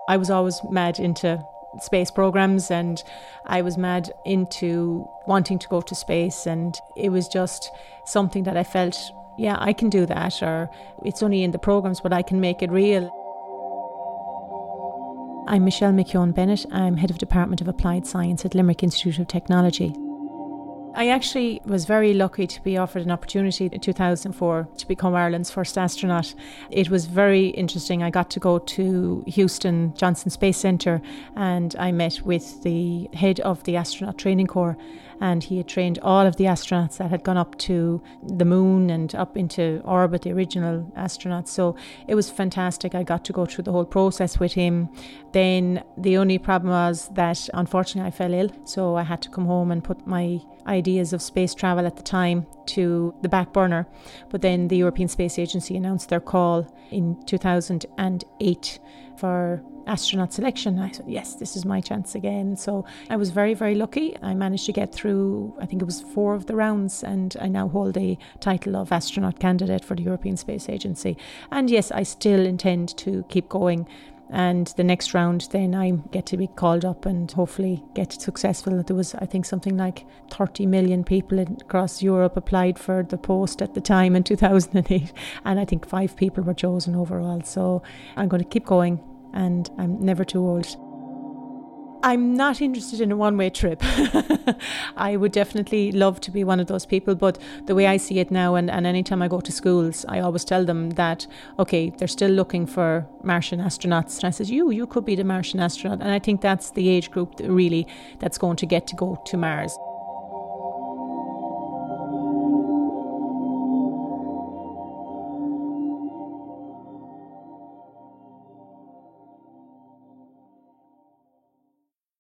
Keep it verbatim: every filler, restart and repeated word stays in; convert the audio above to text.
I was always mad into space programs, and I was mad into wanting to go to space, and it was just something that I felt, yeah, I can do that, or it's only in the programs, but I can make it real. I'm Michelle McKeown-Bennett. I'm Head of Department of Applied Science at Limerick Institute of Technology. I actually was very lucky to be offered an opportunity in two thousand four to become Ireland's first astronaut. It was very interesting. I got to go to Houston Johnson Space Centre, and I met with the head of the astronaut training corps, and he had trained all of the astronauts that had gone up to the moon and up into orbit, the original astronauts. So it was fantastic. I got to go through the whole process with him. Then the only problem was that unfortunately I fell ill, so I had to come home and put my ideas of space travel at the time to the back burner. But then the European Space Agency announced their call in two thousand eight for astronaut selection. I said, yes, this is my chance again. So I was very, very lucky. I managed to get through, I think it was four of the rounds, and I now hold the title of astronaut candidate for the European Space Agency. And yes, I still intend to keep going. And the next round, then I get to be called up and hopefully get successful. There was, I think, something like thirty million people across Europe applied for the post at the time in two thousand eight. And I think five people were chosen overall. So I'm going to keep going, and I'm never too old. I'm not interested in a one-way trip. I would definitely love to be one of those people, but the way I see it now, and, and anytime I go to schools, I always tell them that, okay, they're still looking for Martian astronauts. And I says, you, you could be the Martian astronaut. And I think that's the age group that really that's going to get to go to Mars.